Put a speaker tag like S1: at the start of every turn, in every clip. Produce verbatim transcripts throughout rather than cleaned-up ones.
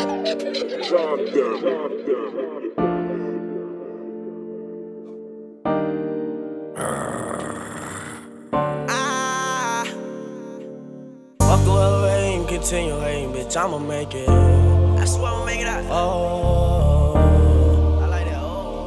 S1: Ah, fuck whoever hating, continue hating, bitch. I'ma make it. I swear I'ma make it out. Oh, I like that. Oh.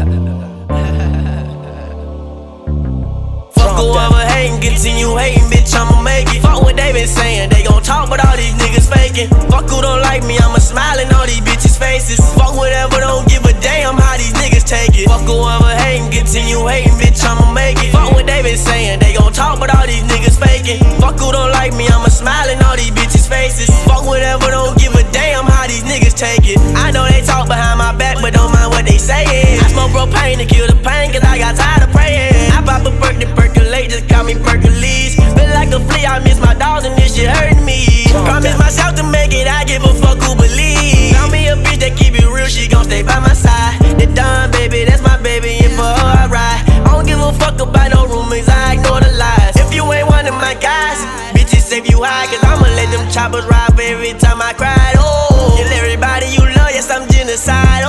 S1: Fuck whoever hating, continue hating, bitch. I'ma make it. Fuck what they been saying, they gon' talk, but all these niggas faking. Fuck who don't like me, I'ma smile in all these bitches' faces. Fuck whatever, don't give a damn how these niggas take it. Fuck whoever hating, continue hating, bitch. I'ma make it. Fuck what they been saying, they gon' talk, but all these niggas faking. Fuck who don't like me, I'ma smile in all these bitches' faces. Fuck whatever, don't give a damn how these niggas take it. I know they talk behind my back, but don't mind what they saying. I smoke propane to kill the pain, cause I got tired of praying. I pop a perk to percolate, just call me Percalees. Feel like a flea, I miss my dogs and this shit hurting me. Promise myself to make it, I give a fuck who believe. Found me a bitch that keep it real, she gon' stay by my side. The Don baby, that's my baby, and for her I ride. I don't give a fuck about no rumors, I ignore the lies. If you ain't one of my guys, bitches save you high, cause I'ma let them choppers ride for every time I cried. Oh, kill everybody you love, yes I'm genocide.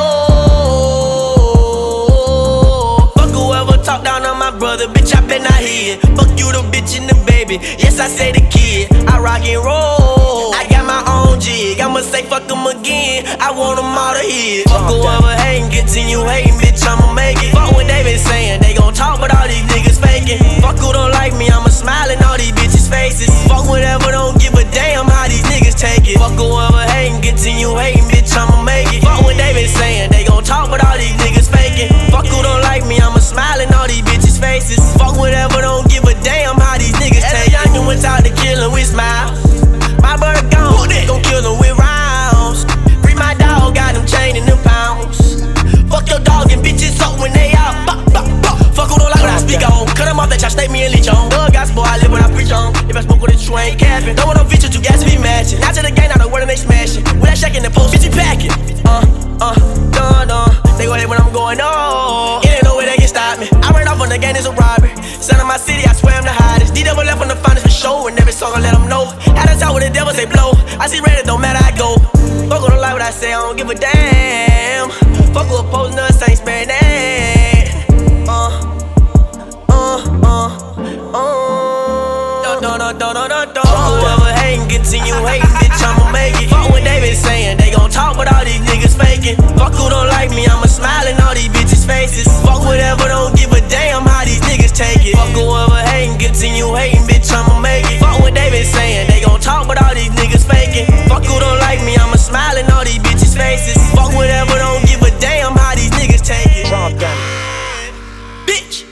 S1: Oh, fuck whoever talk down on my brother, bitch I bet not hear. Fuck you the bitch and the baby, yes I say the kid. I rock and roll, I got my own jig. I'ma say fuck them again, I want them all to hear. Fuck whoever hating, continue hating, bitch I'ma make it. Fuck what they been saying, they gon' talk, but all these niggas faking. Fuck who don't like me, I'ma smile in all these bitches' faces. Fuck whatever, don't give a damn how these niggas take it. Fuck whoever hating, continue hating, bitch I'ma make it. Fuck what they been saying, they gon' talk, but all these niggas faking. Fuck who don't like me, I'ma smile in all these bitches' faces. Fuck whatever, don't give a damn how these niggas take it. Youngin' went out to kill him with smiles. My bird gone, gon' kill him with rounds. Free my dog, got him chained in them pounds. Fuck your dog and bitches up when they out. Bop, bop, bop. Fuck who don't like what I speak on. Cut him off that chop, stay me and leech on. Thug got spoil, I live what I preach on. If I smoke with it, you ain't capping. Don't want no features, you gas to be matching. Now to the game, now the word and they smashing. With that shaking the post, bitch, you packing. Uh, uh, dun, dun. They go ahead when I'm going on. It ain't no way they can stop me. I ran off on the game, it's a robbery. Son of my city, I swear I'm the hottest. D-double left on the finest for show, and every song I let them know. Had to talk with the devil, say blow. I see red, it don't matter, I go. Fuck with don't like what I say, I don't give a damn. Fuck with opposing us, ain't sparing that. Uh, uh, uh, uh. Dun, dun, dun, dun, dun, dun. Fuck whoever hating, continue hating, bitch, I'ma make it. Fuck what they been saying, they gon' talk, but all these niggas faking. Fuck who don't like me, I'ma smile in all these bitches' faces. Fuck whatever, don't give a damn how these niggas take it. Fuck whoever hating, continue hating, bitch, I'ma make it. Fuck what they been saying, they gon' talk, but all these niggas faking. Fuck who don't like me, I'ma smile in all these bitches' faces. Fuck whatever, don't give a damn how these niggas take it. Bitch.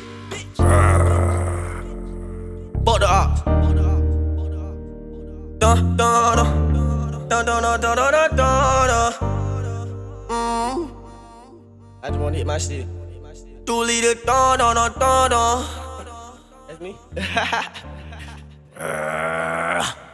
S1: Fuck the ops. Dun, dun, dun. Dun, dun, dun, dun, dun, dun, dun. Mm. I just wanna hit my shit. Two liter, dun, dun, dun, dun, dun. That's me.